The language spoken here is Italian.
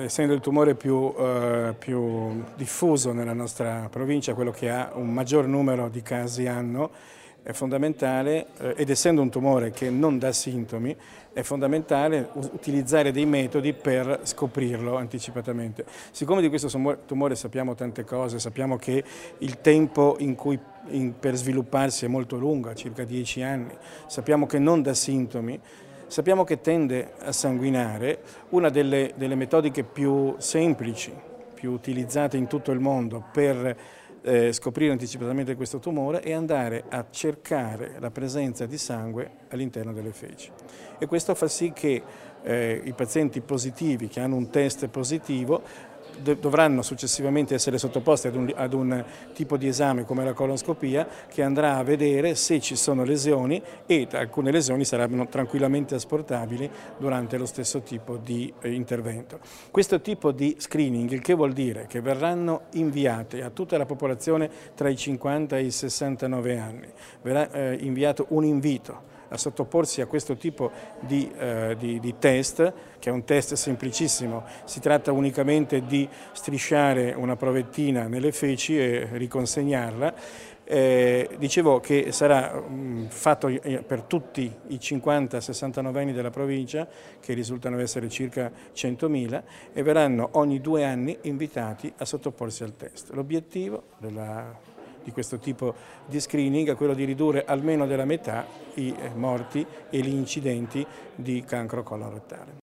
essendo il tumore più diffuso nella nostra provincia, quello che ha un maggior numero di casi anno, è fondamentale, ed essendo un tumore che non dà sintomi, è fondamentale utilizzare dei metodi per scoprirlo anticipatamente. Siccome di questo tumore sappiamo tante cose, sappiamo che il tempo per svilupparsi è molto lungo, circa 10 anni, sappiamo che non dà sintomi, sappiamo che tende a sanguinare. Una delle metodiche più semplici, più utilizzate in tutto il mondo per scoprire anticipatamente questo tumore è andare a cercare la presenza di sangue all'interno delle feci. E questo fa sì che i pazienti positivi che hanno un test positivo dovranno successivamente essere sottoposti ad un tipo di esame come la colonscopia che andrà a vedere se ci sono lesioni, e alcune lesioni saranno tranquillamente asportabili durante lo stesso tipo di intervento. Questo tipo di screening, il che vuol dire che verranno inviate a tutta la popolazione tra i 50 e i 69 anni, verrà inviato un invito a sottoporsi a questo tipo di test, che è un test semplicissimo. Si tratta unicamente di strisciare una provettina nelle feci e riconsegnarla. Dicevo che sarà fatto per tutti i 50-69 anni della provincia, che risultano essere circa 100.000, e verranno ogni 2 anni invitati a sottoporsi al test. L'obiettivo di questo tipo di screening è quello di ridurre almeno della metà i morti e gli incidenti di cancro colorettale.